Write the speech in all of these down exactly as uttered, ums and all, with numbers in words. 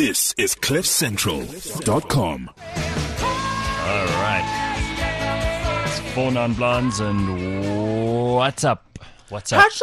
This is cliff central dot com. All right. It's Four Non-Blondes and what's up? What's up?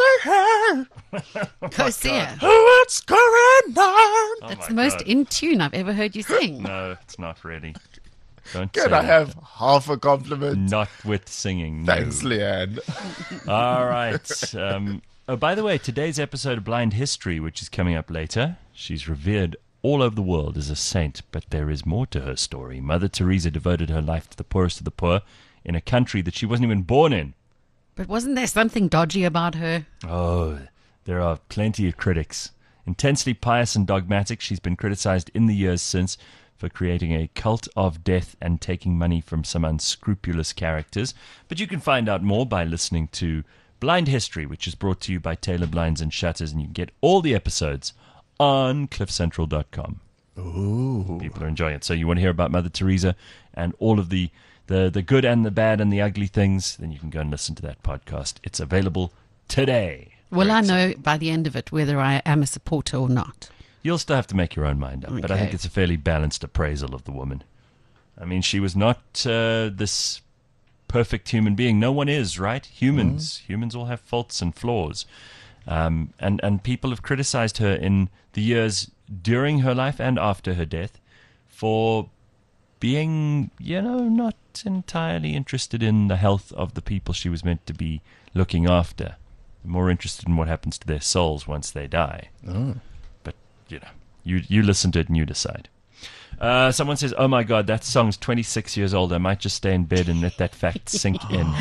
Hosea. What's going on? Oh That's my the most God. in tune I've ever heard you sing. No, it's not really. Don't Can say I that. have half a compliment? Not with singing. No. Thanks, Leanne. All right. Um, oh, by the way, today's episode of Blind History, which is coming up later, she's revered all over the world as a saint, but there is more to her story. Mother Teresa devoted her life to the poorest of the poor in a country that she wasn't even born in. But wasn't there something dodgy about her? Oh, there are plenty of critics. Intensely pious and dogmatic, she's been criticized in the years since for creating a cult of death and taking money from some unscrupulous characters. But you can find out more by listening to Blind History, which is brought to you by Taylor Blinds and Shutters, and you can get all the episodes on cliff central dot com. Ooh. People are enjoying it. So you want to hear about Mother Teresa and all of the, the, the good and the bad and the ugly things, then you can go and listen to that podcast. It's available today. Will Very I exciting. know by the end of it whether I am a supporter or not? You'll still have to make your own mind up, but I Okay. think it's a fairly balanced appraisal of the woman. I mean, she was not uh, this perfect human being. No one is, right? Humans. Humans all have faults and flaws. Um, and, and people have criticized her in the years during her life and after her death for being, you know, not entirely interested in the health of the people she was meant to be looking after. More interested in what happens to their souls once they die. Oh. But, you know, you you listen to it and you decide. Uh, someone says, oh my God, that song's twenty-six years old. I might just stay in bed and let that fact sink in.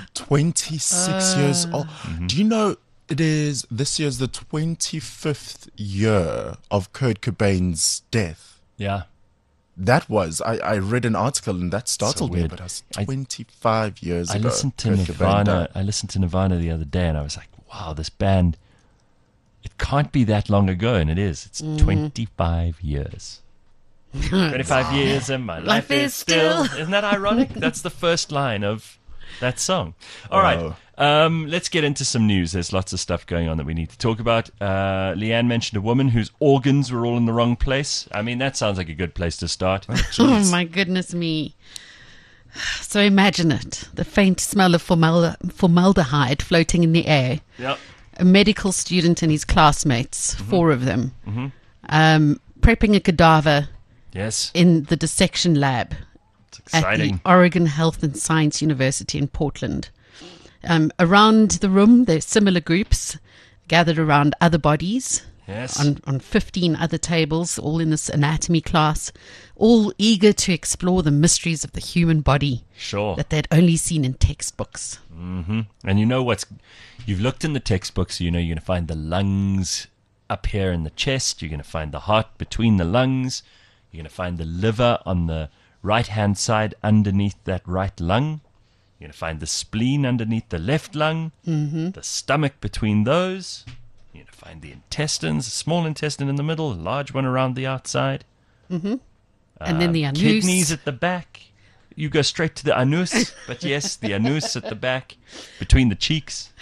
twenty-six years old. Mm-hmm. Do you know it is this year's the twenty-fifth year of Kurt Cobain's death? Yeah. That was, I, I read an article and that startled me, weird. but it was I- twenty-five years I ago. listened to Kurt Cobain Nirvana. died. I listened to Nirvana the other day and I was like, wow, this band, it can't be that long ago. And it is. It's twenty-five years. twenty-five years and my life, Life is is still. still. Isn't that ironic? That's the first line of that song. All Wow. right. Um, let's get into some news. There's lots of stuff going on that we need to talk about. Uh, Leanne mentioned a woman whose organs were all in the wrong place. I mean, that sounds like a good place to start. Oh, my goodness me. So imagine it. The faint smell of formal- formaldehyde floating in the air. Yep. A medical student and his classmates, four of them, um, prepping a cadaver Yes. in the dissection lab It's at exciting. the Oregon Health and Science University in Portland. Um, around the room, there's similar groups gathered around other bodies Yes. on, on fifteen other tables, all in this anatomy class, all eager to explore the mysteries of the human body Sure. that they'd only seen in textbooks. And you know what's... You've looked in the textbooks, so you know you're going to find the lungs up here in the chest. You're going to find the heart between the lungs. You're going to find the liver on the right-hand side underneath that right lung. You're going to find the spleen underneath the left lung. Mm-hmm. The stomach between those. You're going to find the intestines, a small intestine in the middle, a large one around the outside. And then the anus. Kidneys at the back. You go straight to the anus, but yes, the anus at the back, between the cheeks.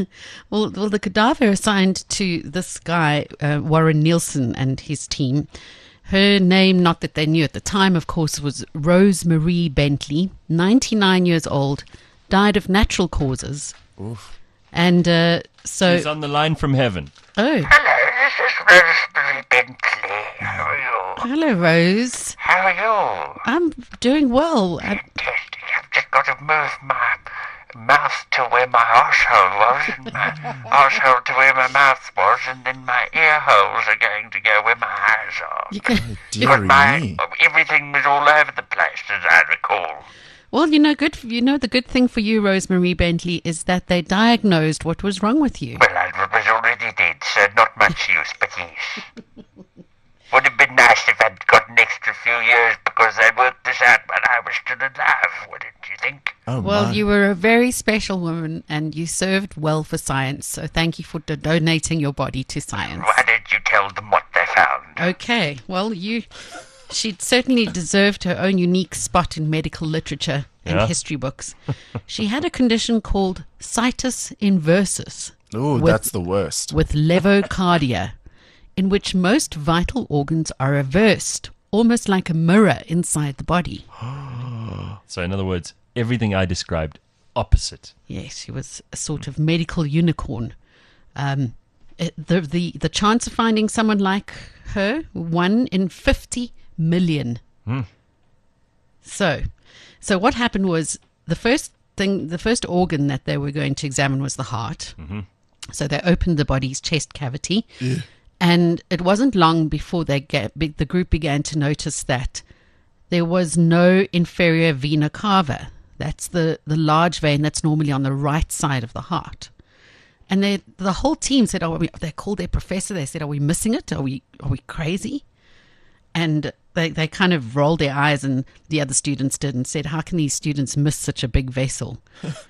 Well, well, the cadaver assigned to this guy, uh, Warren Nielsen, and his team, her name, not that they knew at the time, of course, was Rose Marie Bentley, ninety-nine years old, died of natural causes. Oof. And uh, so, He's on the line from heaven. oh, Hello, this is Rosemary Bentley. How are you? hello, Rose. How are you? I'm doing well. I, Fantastic. I've just got to move my mouth to where my arsehole was, and my arsehole to where my mouth was, and then my ear holes are going to go where my eyes are. you can, But Deary my me. everything was all over the place, as I recall. well, you know, good. You know, the good thing for you, Rosemary Bentley, is that they diagnosed what was wrong with you. Well, I was already dead, so not much use, but yes. Would have been nice if I'd got an extra few years because they worked this out when I was still alive, wouldn't you think? Oh, Well, my. you were a very special woman, and you served well for science. So thank you for do- donating your body to science. Why don't you tell them what they found? Okay. Well, you. She'd certainly deserved her own unique spot in medical literature and Yeah. history books. She had a condition called situs inversus Ooh, with- that's the worst. with levocardia. in which most vital organs are reversed, almost like a mirror inside the body. So, in other words, everything I described, opposite. Yes, she was a sort of medical unicorn. Um, it- the, the, the chance of finding someone like her, one in fifty million. Hmm. So, so what happened was the first thing, the first organ that they were going to examine was the heart. Mm-hmm. So they opened the body's chest cavity, and it wasn't long before they get, be- the group began to notice that there was no inferior vena cava. That's the, the large vein that's normally on the right side of the heart. And they, the whole team said, "Oh, we, they called their professor. They said, are we missing it? Are we, are we crazy?" And they, they kind of rolled their eyes, and the other students did, and said, how can these students miss such a big vessel?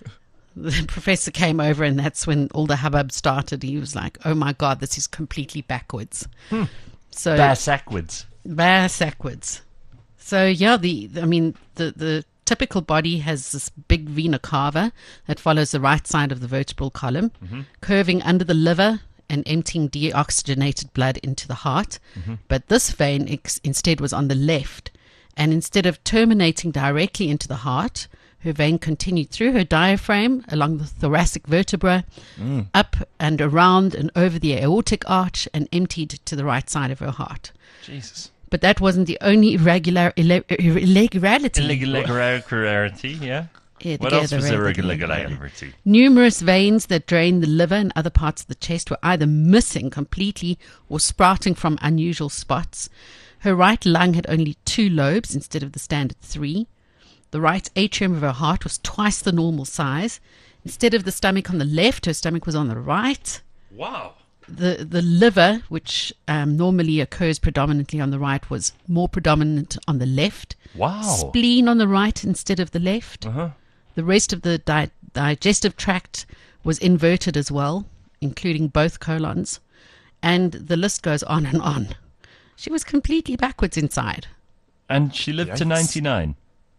The professor came over, and that's when all the hubbub started. He was like, oh my God, this is completely backwards. Hmm. So Backwards. backwards. So yeah, the I mean the the typical body has this big vena cava that follows the right side of the vertebral column, curving under the liver and emptying deoxygenated blood into the heart. But this vein ex- instead was on the left, and instead of terminating directly into the heart, her vein continued through her diaphragm along the thoracic vertebra, up and around and over the aortic arch, and emptied to the right side of her heart. Jesus. But that wasn't the only irregular ille- irregularity. Irregularity, yeah. Yeah, What the else was irregular- irregularity? Numerous veins that drain the liver and other parts of the chest were either missing completely or sprouting from unusual spots. Her right lung had only two lobes instead of the standard three. The right atrium of her heart was twice the normal size. Instead of the stomach on the left, her stomach was on the right. Wow. The the liver, which um, normally occurs predominantly on the right, was more predominant on the left. Wow. Spleen on the right instead of the left. Uh-huh. The rest of the di- digestive tract was inverted as well, including both colons. And the list goes on and on. She was completely backwards inside. And she lived to Yikes. ninety-nine.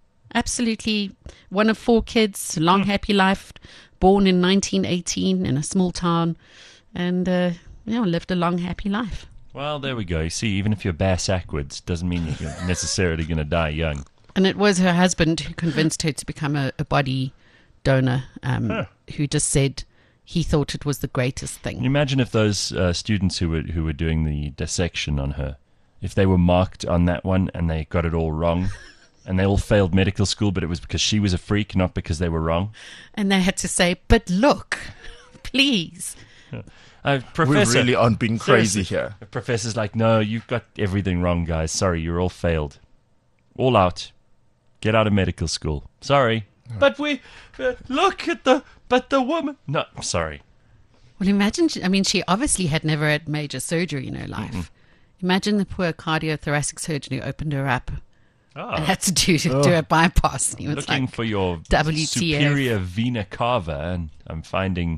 Absolutely one of four kids, long, happy life, born in nineteen eighteen in a small town, and uh, yeah, lived a long, happy life. Well, there we go. You see, even if you're backwards, doesn't mean you're necessarily going to die young. And it was her husband who convinced her to become a, a body donor, um, Huh. who just said he thought it was the greatest Can you thing. imagine if those uh, students who were who were doing the dissection on her, if they were marked on that one and they got it all wrong, and they all failed medical school, but it was because she was a freak, not because they were wrong? And they had to say, but look, please. Uh, We professor, really aren't being crazy seriously. here. The professor's like, no, you've got everything wrong, guys. Sorry, you're all failed. All out. Get out of medical school. Sorry. But we, uh, look at the, but the woman. No, sorry. Well, imagine, she- I mean, she obviously had never had major surgery in her life. Mm-mm. Imagine the poor cardiothoracic surgeon who opened her up and Oh, had to do, do a bypass. He was looking like, for your W T F. superior vena cava, and I'm finding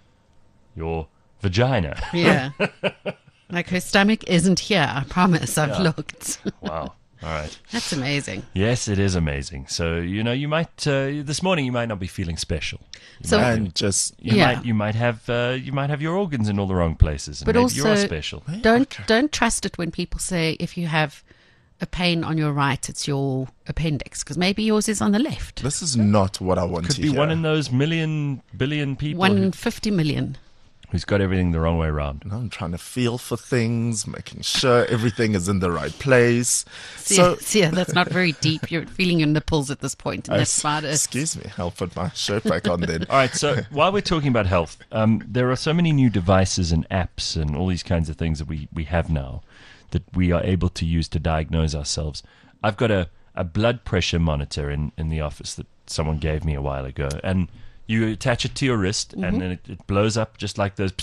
your vagina. yeah. Like her stomach isn't here, I promise. I've Yeah. looked. Wow. All right. That's amazing. Yes, it is amazing. So, you know, you might, uh, this morning you might not be feeling special. You So- might, And just you Yeah. might, you might have, uh, you might have your organs in all the wrong places, and But maybe you are also- special. Don't Okay. don't trust it when people say if you have a pain on your right, it's your appendix, because maybe yours is on the left. this is not what I want Could to be hear. one in those million, billion people One who, in fifty million. who's got everything the wrong way around. No, I'm trying to feel for things, making sure everything is in the right place. See, So, see, that's not very deep. You're feeling your nipples at this point, and I- that's about it. excuse me, I'll put my shirt back on then. All right, so while we're talking about health, um, there are so many new devices and apps and all these kinds of things that we, we have now that we are able to use to diagnose ourselves. I've got a, a blood pressure monitor in, in the office that someone gave me a while ago, and you attach it to your wrist, and then it, it blows up just like those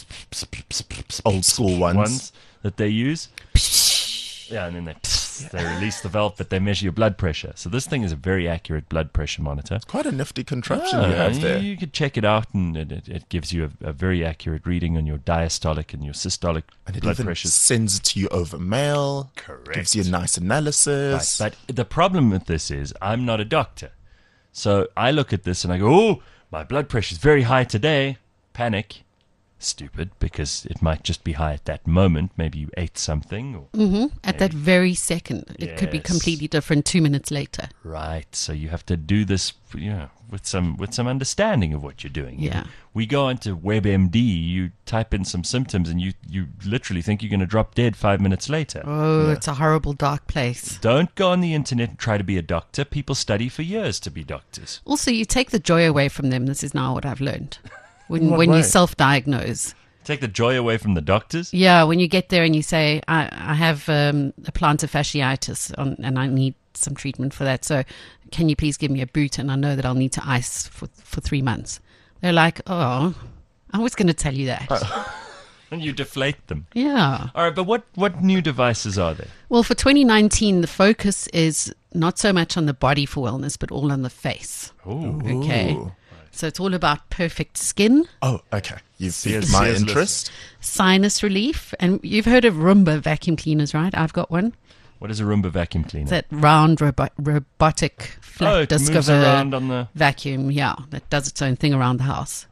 Old school ones. ones that they use. Yeah, and then they they release the valve, but they measure your blood pressure. So this thing is a very accurate blood pressure monitor. Quite a nifty contraption Ah, you have you, there. you could check it out, and it, it, it gives you a, a very accurate reading on your diastolic and your systolic And it blood even pressures. sends it to you over mail. Correct. Gives you a nice analysis. Right. But the problem with this is I'm not a doctor. So I look at this and I go, oh, my blood pressure is very high today. Panic. stupid because it might just be high at that moment. Maybe you ate something. Or hmm At that very second, it could be Yes. completely different two minutes later. Right. So you have to do this, you know, with some with some understanding of what you're doing. You- Yeah. We go onto WebMD, you type in some symptoms, and you, you literally think you're going to drop dead five minutes later. Oh, it's a horrible, dark place. Don't go on the internet and try to be a doctor. People study for years to be doctors. Also, you take the joy away from them. This is now what I've learned. When, what when you way? self-diagnose. Take the joy away from the doctors. Yeah, when you get there and you say, I, I have um, a plantar fasciitis on, and I need some treatment for that. So can you please give me a boot? And I know that I'll need to ice for, for three months. They're like, oh, I was going to tell you that. And you deflate them. Yeah. All right, but what, what new devices are there? Well, for twenty nineteen, the focus is not so much on the body for wellness, but all on the face. Oh, Okay. Ooh. So it's all about perfect skin, Oh, okay. You've Sears- piqued my Sears interest. sinus relief, and you've heard of Roomba vacuum cleaners, right? I've got one. what is a Roomba vacuum cleaner? It's that round robo- robotic flat oh, it disc moves of a around on the... vacuum, yeah, that does its own thing around the house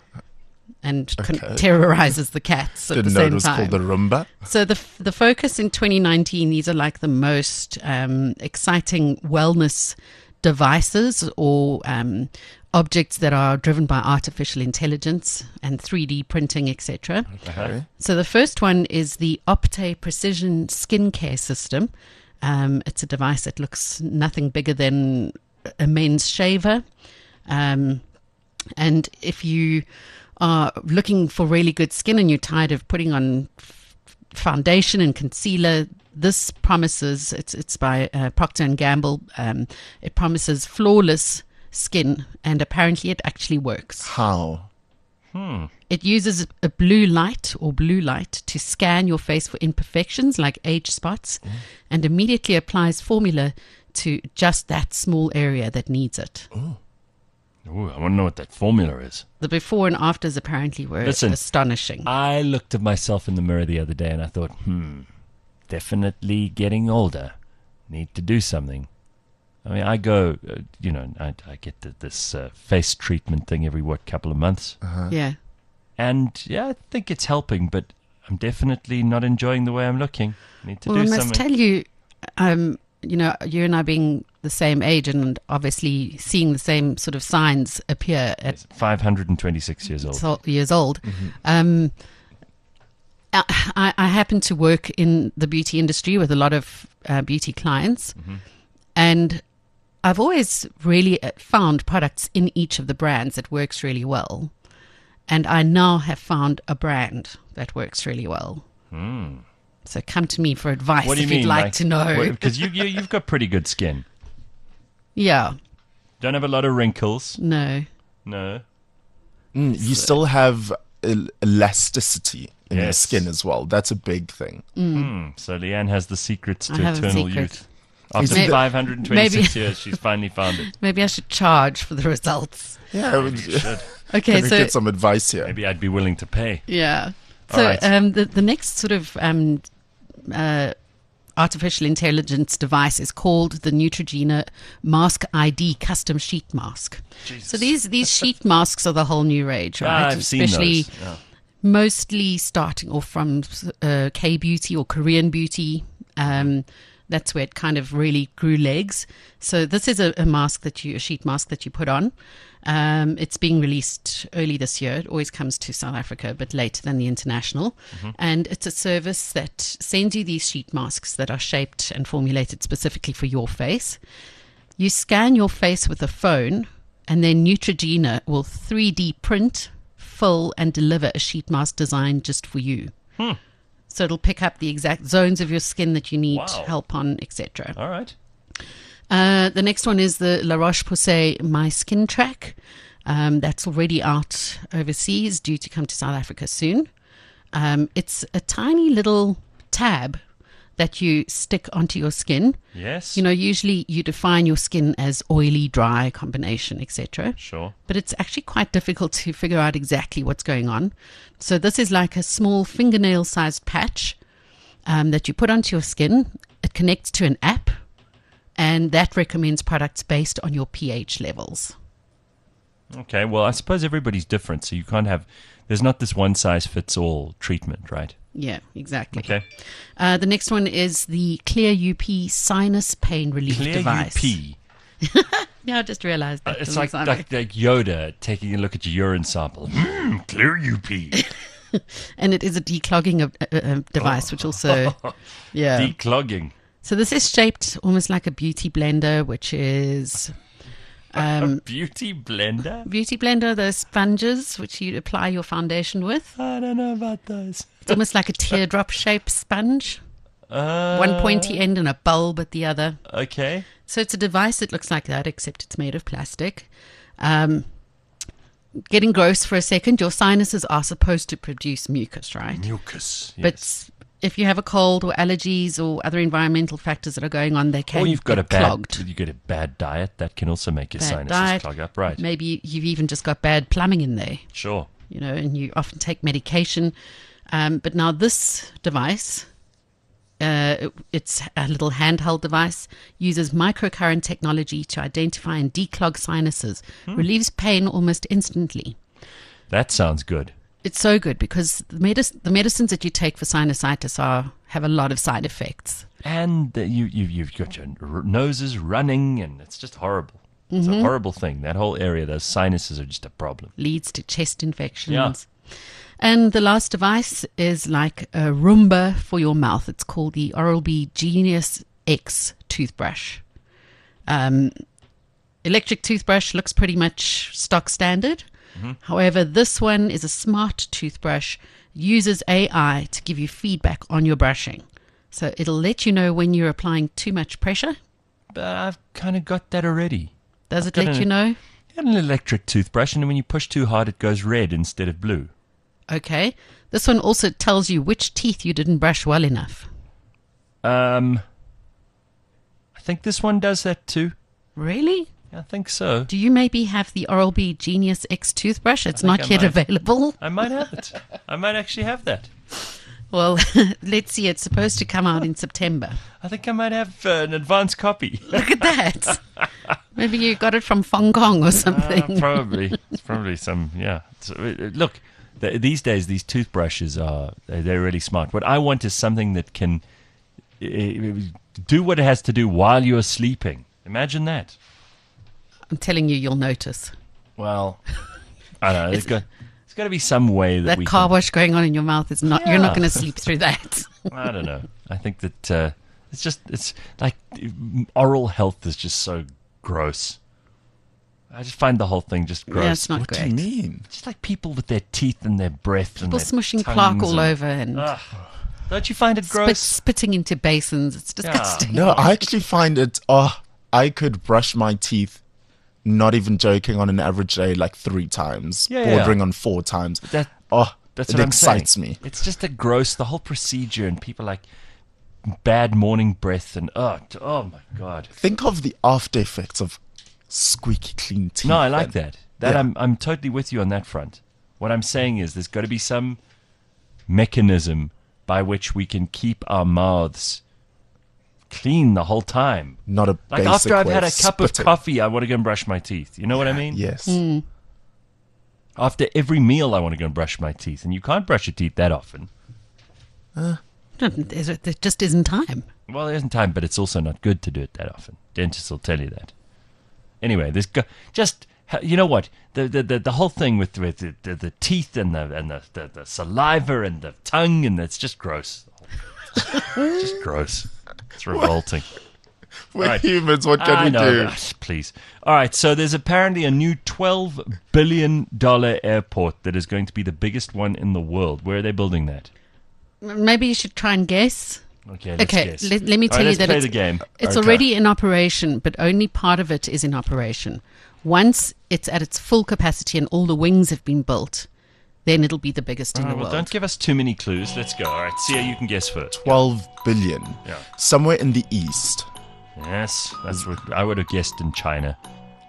and con- Okay. terrorizes the cats at Didn't the know same it was time. called the Roomba. So the f- the focus in twenty nineteen, these are like the most um, exciting wellness devices or um, objects that are driven by artificial intelligence and three D printing, et cetera. Okay. So the first one is the Opte Precision Skincare System. Um, it's a device that looks nothing bigger than a men's shaver. Um, and if you are looking for really good skin and you're tired of putting on f- foundation and concealer, this promises, it's it's by uh, Procter and Gamble, um, it promises flawless skin, and apparently it actually works. How? It uses a blue light or blue light to scan your face for imperfections like age spots and immediately applies formula to just that small area that needs it. Ooh, I want to know what that formula is. The before and afters apparently were Listen, astonishing. I looked at myself in the mirror the other day and I thought, hmm, definitely getting older. Need to do something. I mean, I go, uh, you know, I, I get the, this uh, face treatment thing every, what, couple of months. Yeah. And, yeah, I think it's helping, but I'm definitely not enjoying the way I'm looking. Need to Well, I do must something. tell you, um, you know, you and I being the same age and obviously seeing the same sort of signs appear at five hundred twenty-six years old. so- years old. Um, I, I happen to work in the beauty industry with a lot of uh, beauty clients, and I've always really uh, found products in each of the brands that works really well, and I now have found a brand that works really well. So come to me for advice What do you if mean? you'd like, to know. Because you, you, you've got pretty good skin. Yeah, Don't have a lot of wrinkles. no. No. Mm, you still have el- elasticity in your Yes. skin as well. That's a big thing. Hmm. So Leanne has the secrets I to have a eternal secret. youth. After Maybe- five hundred twenty-six maybe- years, she's finally found it. Maybe I should charge for the results. Yeah, we Should. Okay, Can we so get some advice here? Maybe I'd be willing to pay. yeah. All So right. um, the the next sort of um, uh, artificial intelligence device is called the Neutrogena Mask I D Custom Sheet Mask. So these these sheet masks are the whole new rage, Ah, right? I've seen Especially those. Yeah. mostly starting off from uh, K beauty or Korean beauty. Um, that's where it kind of really grew legs. So this is a, a mask that you, a sheet mask that you put on. Um, it's being released early this year. It always comes to South Africa a bit later than the international. And it's a service that sends you these sheet masks that are shaped and formulated specifically for your face. You scan your face with a phone, and then Neutrogena will three D print, fill, and deliver a sheet mask designed just for you. So it'll pick up the exact zones of your skin that you need Wow. help on, et cetera. All right. Uh, the next one is the La Roche-Posay My Skin Track. Um, that's already out overseas, due to come to South Africa soon. Um, it's a tiny little tab that you stick onto your skin. Yes. You know, usually you define your skin as oily, dry, combination, et cetera. Sure. But it's actually quite difficult to figure out exactly what's going on. So this is like a small fingernail-sized patch um, that you put onto your skin. It connects to an app, and that recommends products based on your pH levels. Okay, well, I suppose everybody's different, so you can't have. There's not this one size fits all treatment, right? Yeah, exactly. Okay. Uh, the next one is the Clear U P sinus pain relief Clear device. U P. Yeah, I just realized that. Uh, it's doesn't like, sound like like Yoda taking a look at your urine sample. Hmm, clear U P. right. And it is a declogging of, uh, uh, device, which also, yeah. Declogging. So this is shaped almost like a beauty blender, which is um, Beauty blender? beauty blender. Those sponges which you apply your foundation with. I don't know about those. It's almost like a teardrop shaped sponge. Uh, One pointy end and a bulb at the other. Okay. So it's a device that looks like that, except it's made of plastic. Um, getting gross for a second, your sinuses are supposed to produce mucus, right? Mucus. Yes. But if you have a cold or allergies or other environmental factors that are going on, they can or you've got get a bad, clogged. you get a bad diet that can also make your Bad sinuses diet. clog up. Right. Maybe you've even just got bad plumbing in there, Sure. you know, and you often take medication. Um, but now this device, uh, it- it's a little handheld device, uses microcurrent technology to identify and declog sinuses, Hmm. relieves pain almost instantly. That sounds good. It's so good because the, medic- the medicines that you take for sinusitis are have a lot of side effects. And the, you, you, you've got your r- noses running, and it's just horrible. It's Mm-hmm. a horrible thing. That whole area, those sinuses are just a problem. Leads to chest infections. Yeah. And the last device is like a Roomba for your mouth. It's called the Oral-B Genius X toothbrush. Um, electric toothbrush looks pretty much stock standard. However, this one is a smart toothbrush, uses A I to give you feedback on your brushing. So it'll let you know when you're applying too much pressure. But I've kind of got that already. Does I've it got let an- you know? Got an electric toothbrush, and when you push too hard, it goes red instead of blue. Okay. This one also tells you which teeth you didn't brush well enough. Um, I think this one does that too. Really? I think so. Do you maybe have the Oral-B Genius X toothbrush? It's think not I yet might. available. I might have it. I might actually have that. Well, let's see. It's supposed to come out in September. I think I might have uh, an advanced copy. Look at that. Maybe you got it from Hong Kong or something. Uh, probably. It's probably some, yeah. So, uh, look, th- these days, these toothbrushes are, they're they're really smart. What I want is something that can uh, do what it has to do while you're sleeping. Imagine that. I'm telling you, you'll notice. Well, I don't know. There's got, there's got to be some way that, That we car can, wash going on in your mouth is not, you're not Yeah. going to sleep through that. I don't know. I think that uh, it's just, it's like oral health is just so gross. I just find the whole thing just gross. Yeah, it's not What great. do you mean? Just like people with their teeth and their breath and People their smushing tongues plaque all and- over and Ugh. Don't you find it spit, gross? spitting into basins. It's disgusting. No, I actually find it. Oh, I could brush my teeth. Not even joking, on an average day, like three times, Yeah, yeah. bordering on four times. That- oh, That's it what I'm excites saying. me. It's just a gross, the whole procedure, and people like bad morning breath and oh, t- oh my god. Think of the after effects of squeaky clean teeth. No, I like then. that. That Yeah. I'm I'm totally with you on that front. What I'm saying is there's got to be some mechanism by which we can keep our mouths clean the whole time. Not a Like basic after I've way had a of cup of spitting. coffee, I want to go and brush my teeth. You know what I mean? Yes. After every meal, I want to go and brush my teeth, and you can't brush your teeth that often. No, there's- there just isn't time. Well, there isn't time, but it's also not good to do it that often. Dentists will tell you that. Anyway, there's go- just you know what the the the, the whole thing with with the, the, the teeth and the and the, the the saliva and the tongue, and it's just gross. It's just gross. It's revolting. We're Right. humans. What can I we know, do? but- please. All right, so there's apparently a new twelve billion dollars airport that is going to be the biggest one in the world. Where are they building that? Maybe you should try and guess. Okay, let's Okay, guess. let, let me All tell right, you let's that play it's, the game. it's Okay. already in operation, but only part of it is in operation. Once it's at its full capacity and all the wings have been built, then it'll be the biggest in All right, the well, world. don't give us too many clues. Let's go. All right, see how you can guess first. Twelve billion. Yeah. Somewhere in the east. Yes, that's what I would have guessed in China.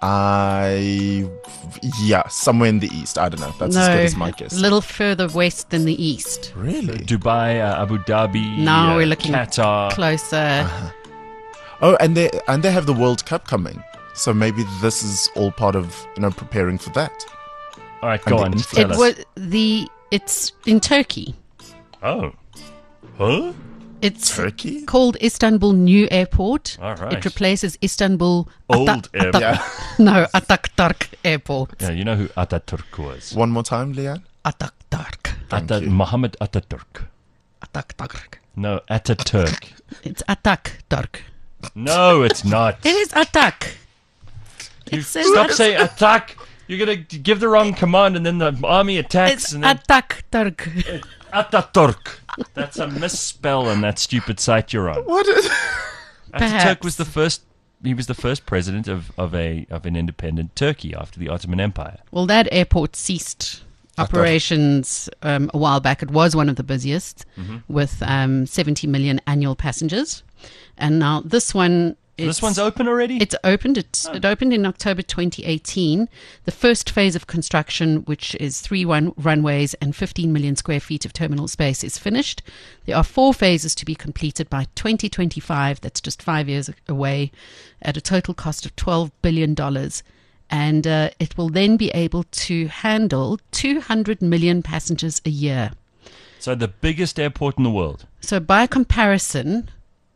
I yeah, somewhere in the east. I don't know. That's no, as good as my a guess. little further west than the east. Really? Dubai, uh, Abu Dhabi, Now uh, we're looking Qatar. closer. Oh, and they and they have the World Cup coming, So maybe this is all part of, you know, preparing for that. All right, And go the on. influx. Tell It us. was the. It's in Turkey. Oh. Huh? It's Turkey? called Istanbul New Airport. All right. It replaces Istanbul Old Ata- airport. Ata- Yeah. no Atakturk Airport. Yeah, you know who Ataturk was. One more time, Leanne. Atakturk. Thank Ata- you. Mohammed Ataturk. Atakturk. No, Ataturk. It's Atakturk. No, it's not. It is Atak. You It says stop it. saying attack. You're going to give the wrong command and then the army attacks. It's and then Atakturk. Ataturk. That's a misspell on that stupid site you're on. What is... Ataturk Perhaps. was the first. He was the first president of, of a of an independent Turkey after the Ottoman Empire. Well, that airport ceased operations um, a while back. It was one of the busiest Mm-hmm. with um, seventy million annual passengers. And now this one... This it's- one's open already. It's opened. It's, Oh. It opened in October twenty eighteen. The first phase of construction, which is three one runways and fifteen million square feet of terminal space, is finished. There are four phases to be completed by twenty twenty-five. That's just five years away, at a total cost of twelve billion dollars. And uh, it will then be able to handle two hundred million passengers a year. So the biggest airport in the world. So by comparison,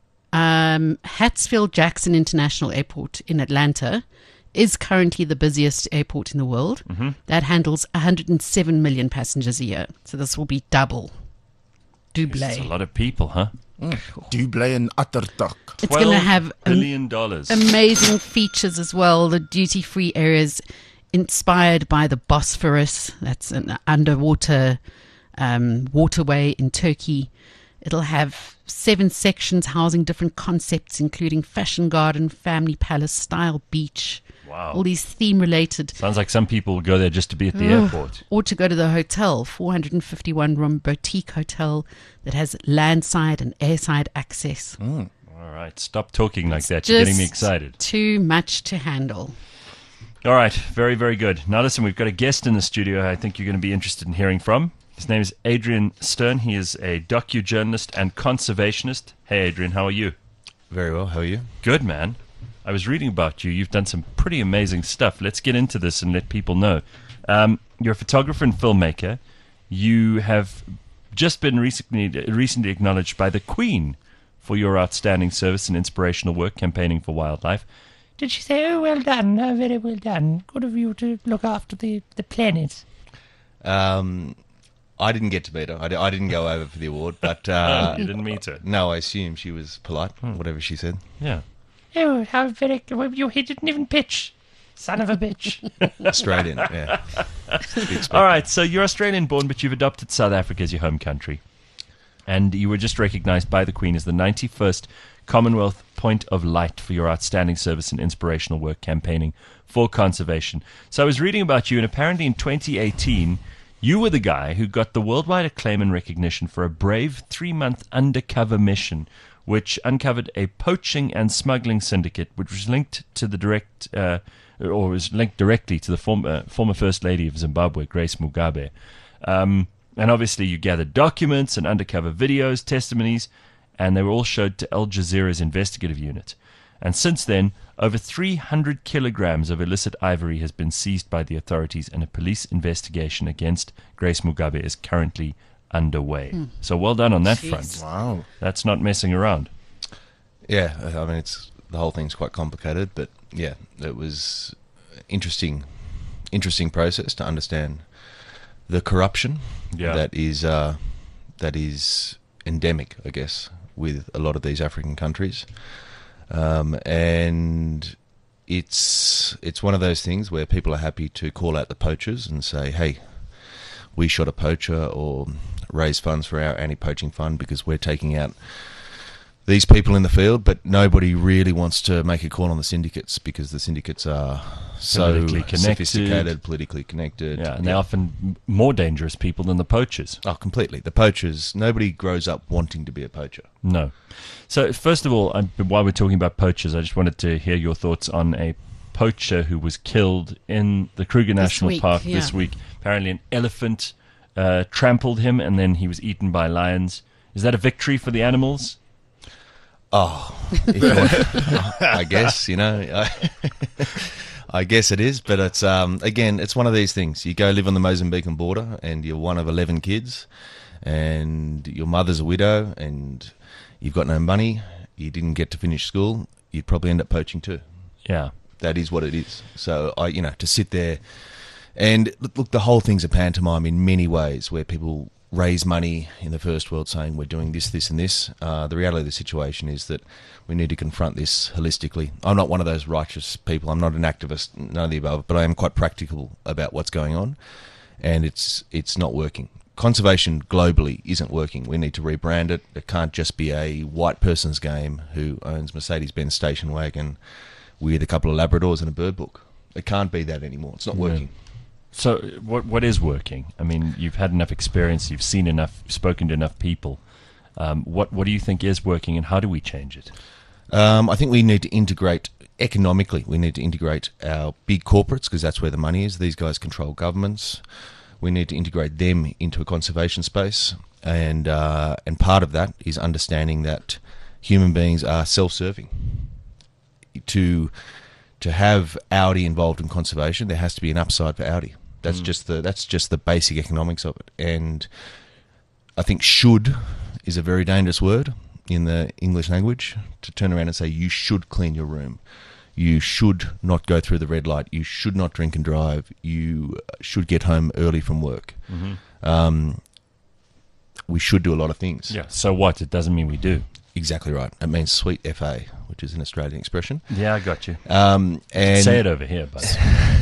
um, Hartsfield-Jackson International Airport in Atlanta is currently the busiest airport in the world. Mm-hmm. That handles one hundred seven million passengers a year. So this will be double. It's a Double. lot of people, huh? Dublé and Atatürk. It's going to have twelve am- billion dollars. amazing features as well. The duty-free areas inspired by the Bosphorus. That's an underwater um, waterway in Turkey. It'll have seven sections housing different concepts, including fashion garden, family palace, style beach, Wow. all these theme-related. Sounds like some people will go there just to be at the airport. Or to go to the hotel, four hundred fifty-one room boutique hotel that has landside and airside access. All right, stop talking like that. You're getting me Just excited. Too much to handle. All right, very, very good. Now listen, we've got a guest in the studio I think you're going to be interested in hearing from. His name is Adrian Stern. He is a docu-journalist and conservationist. Hey, Adrian, how are you? Very well. How are you? Good, man. I was reading about you. You've done some pretty amazing stuff. Let's get into this and let people know. Um, you're a photographer and filmmaker. You have just been recently recently acknowledged by the Queen for your outstanding service and inspirational work campaigning for wildlife. Did she say, oh, well done, oh, very well done. Good of you to look after the, the planet. Um, I didn't get to meet her. I, di- I didn't go over for the award, but uh, you didn't meet her. no, I assume she was polite. Hmm. Whatever she said. Yeah. Oh, how very... Well, you he didn't even pitch. Son of a bitch. Australian. Yeah. To be expected. All right, so you're Australian born, but you've adopted South Africa as your home country. And you were just recognized by the Queen as the ninety-first Commonwealth Point of Light for your outstanding service and inspirational work campaigning for conservation. So I was reading about you, and apparently in twenty eighteen, you were the guy who got the worldwide acclaim and recognition for a brave three-month undercover mission which uncovered a poaching and smuggling syndicate which was linked to the direct... Uh, or was linked directly to the former, former First Lady of Zimbabwe, Grace Mugabe. Um, and obviously you gathered documents and undercover videos, testimonies, and they were all showed to Al Jazeera's investigative unit. And since then, over three hundred kilograms of illicit ivory has been seized by the authorities, and a police investigation against Grace Mugabe is currently underway. So well done on that Jeez. front. Wow. That's not messing around. Yeah. I mean, it's the whole thing's quite complicated, but yeah, it was interesting, interesting process to understand the corruption Yeah. that is uh, that is endemic, I guess, with a lot of these African countries, um, and it's it's one of those things where people are happy to call out the poachers and say, "Hey, we shot a poacher," or raise funds for our anti-poaching fund because we're taking out these people in the field, but nobody really wants to make a call on the syndicates because the syndicates are so Politically connected. sophisticated, politically connected. Yeah, and they're often m- more dangerous people than the poachers. Oh, completely. The poachers, nobody grows up wanting to be a poacher. No. So, first of all, I, while we're talking about poachers, I just wanted to hear your thoughts on a poacher who was killed in the Kruger National week, Park yeah. this week. Apparently, an elephant uh, trampled him, and then he was eaten by lions. Is that a victory for the animals? Oh, if you want- I guess, you know, I, I guess it is, but it's, um, again, it's one of these things. You go live on the Mozambican border and you're one of eleven kids and your mother's a widow and you've got no money, you didn't get to finish school, you'd probably end up poaching too. Yeah. That is what it is. So, I, you know, to sit there and look, look, the whole thing's a pantomime in many ways where people raise money in the first world saying we're doing this, this and this. Uh, the reality of the situation is that we need to confront this holistically. I'm not one of those righteous people. I'm not an activist, none of the above, but I am quite practical about what's going on, and it's it's not working. Conservation globally isn't working. We need to rebrand it. It can't just be a white person's game who owns Mercedes-Benz station wagon with a couple of Labradors and a bird book. It can't be that anymore. It's not working. So what what is working? I mean, you've had enough experience, you've seen enough, spoken to enough people. Um, what what do you think is working, and how do we change it? Um, I think we need to integrate economically. We need to integrate our big corporates because that's where the money is. These guys control governments. We need to integrate them into a conservation space, and uh, and part of that is understanding that human beings are self-serving. To to have Audi involved in conservation, there has to be an upside for Audi. That's mm. just the that's just the basic economics of it. And I think "should" is a very dangerous word in the English language. To turn around and say you should clean your room, you should not go through the red light, you should not drink and drive, you should get home early from work. Mm-hmm. Um, we should do a lot of things. Yeah. So what? It doesn't mean we do. Exactly right. It means sweet F A, which is an Australian expression. Yeah, I got you. Um, and say it over here, but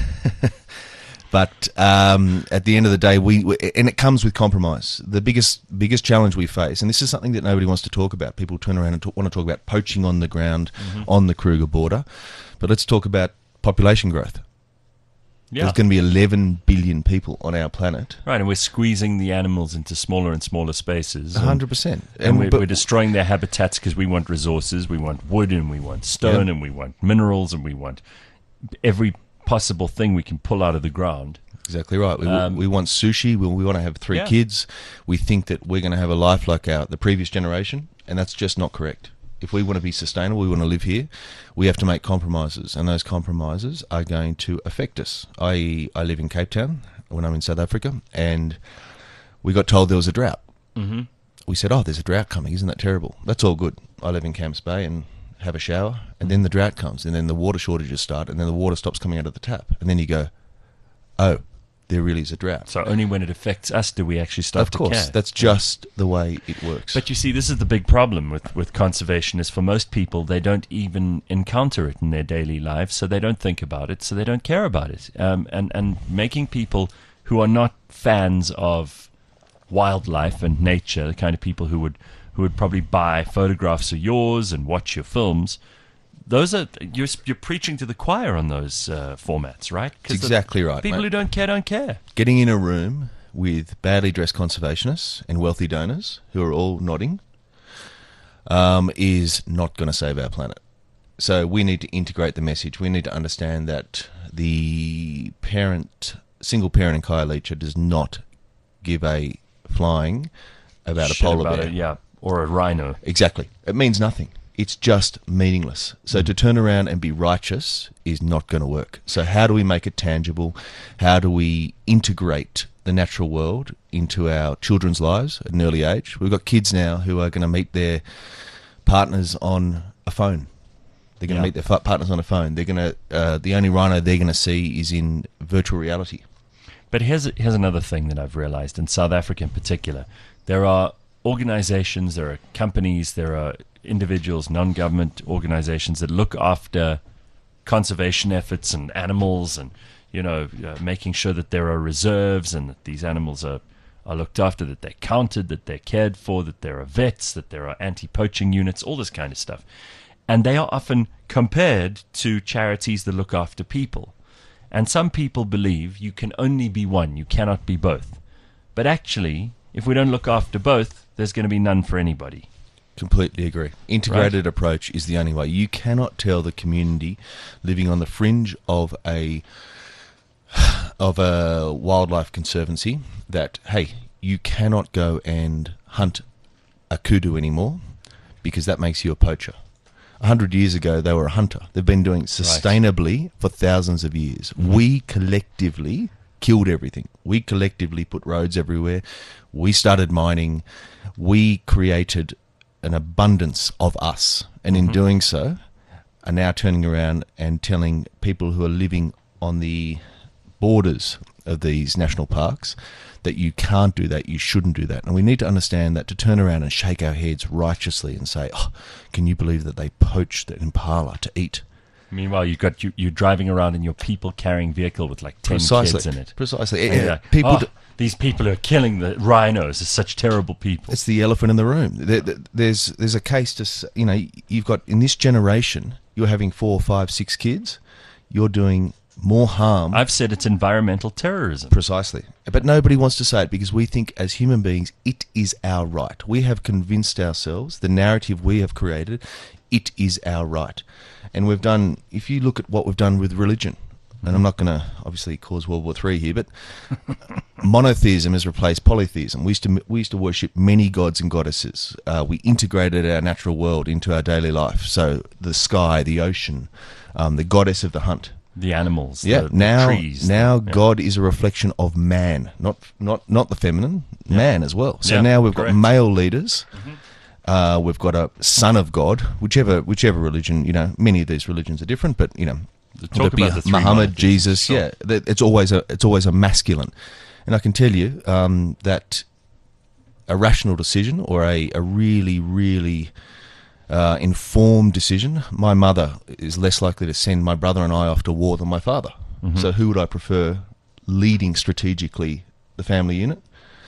but um, at the end of the day, we, we and it comes with compromise. The biggest biggest challenge we face, and this is something that nobody wants to talk about. People turn around and talk, want to talk about poaching on the ground mm-hmm. on the Kruger border, but let's talk about population growth. Yeah. There's going to be eleven billion people on our planet. Right, and we're squeezing the animals into smaller and smaller spaces. one hundred percent. And, and we're, we're destroying their habitats because we want resources. We want wood and we want stone yep. and we want minerals and we want every possible thing we can pull out of the ground. Exactly right. We, Um, we want sushi. We, we want to have three Yeah. kids. We think that we're going to have a life like our the previous generation, and that's just not correct. If we want to be sustainable, we want to live here, we have to make compromises, and those compromises are going to affect us. I I live in Cape Town when I'm in South Africa, and we got told there was a drought. Mm-hmm. We said, oh, there's a drought coming. Isn't that terrible? That's all good. I live in Camps Bay and have a shower, and then the drought comes, and then the water shortages start, and then the water stops coming out of the tap. And then you go, oh, there really is a drought. So only when it affects us do we actually start Of course, to care. that's just the way it works. But you see, this is the big problem with, with conservation is for most people, they don't even encounter it in their daily lives, so they don't think about it, so they don't care about it. Um, and, and making people who are not fans of wildlife and nature, the kind of people who would who would probably buy photographs of yours and watch your films, those are you're you're preaching to the choir on those uh, formats, right? That's exactly right. People mate. who don't care don't care. Getting in a room with badly dressed conservationists and wealthy donors who are all nodding um, is not going to save our planet. So we need to integrate the message. We need to understand that the parent, single parent in Khayelitsha does not give a flying about Shit a polar about bear. it, yeah, or a rhino. Exactly. It means nothing. It's just meaningless. So to turn around and be righteous is not going to work. So how do we make it tangible? How do we integrate the natural world into our children's lives at an early age? We've got kids now who are going to meet their partners on a phone. They're going to Yeah. meet their fa- partners on a phone. They're going to uh, the only rhino they're going to see is in virtual reality. But here's here's another thing that I've realized in South Africa in particular. There are organizations, there are companies, there are individuals, non-government organizations that look after conservation efforts and animals and, you know, uh, making sure that there are reserves and that these animals are, are looked after, that they're counted, that they're cared for, that there are vets, that there are anti-poaching units, all this kind of stuff. And they are often compared to charities that look after people. And some people believe you can only be one, you cannot be both. But actually, if we don't look after both, there's going to be none for anybody. Completely agree. Integrated approach is the only way. You cannot tell the community living on the fringe of a of a wildlife conservancy that, hey, you cannot go and hunt a kudu anymore because that makes you a poacher. A hundred years ago, they were a hunter. They've been doing it sustainably for thousands of years. Mm-hmm. We collectively killed everything. We collectively put roads everywhere. We started mining. We created an abundance of us. And in Mm-hmm. doing so, are now turning around and telling people who are living on the borders of these national parks that you can't do that, you shouldn't do that. And we need to understand that to turn around and shake our heads righteously and say, oh, can you believe that they poached the impala to eat? Meanwhile, you've got you, you're driving around in your people-carrying vehicle with like ten Precisely. kids in it. Precisely. And Eh, you're eh, like, people "Oh, d- these people who are killing the rhinos are such terrible people. It's the elephant in the room. There, there- there's there's a case to s- you know you've got in this generation you're having four, five, six kids. You're doing more harm. I've said it's environmental terrorism. Precisely. But nobody wants to say it because we think as human beings it is our right. We have convinced ourselves, the narrative we have created, it is our right. And we've done, if you look at what we've done with religion, and I'm not going to obviously cause World War Three here, but monotheism has replaced polytheism. We used to we used to worship many gods and goddesses. Uh, we integrated our natural world into our daily life. So the sky, the ocean, um, the goddess of the hunt. The animals, Yeah, the, the now trees. now the- yeah. God is a reflection of man, not not not the feminine, man as well. So Yeah, now we've correct. got male leaders. Uh, we've got a son of God, whichever whichever religion. You know, many of these religions are different, but you know, Talk whether it be about the three Muhammad, monotheists, Jesus. sure. Yeah, th- it's always a it's always a masculine, and I can tell you um, that a rational decision or a, a really really uh, informed decision, my mother is less likely to send my brother and I off to war than my father. Mm-hmm. So who would I prefer leading strategically the family unit?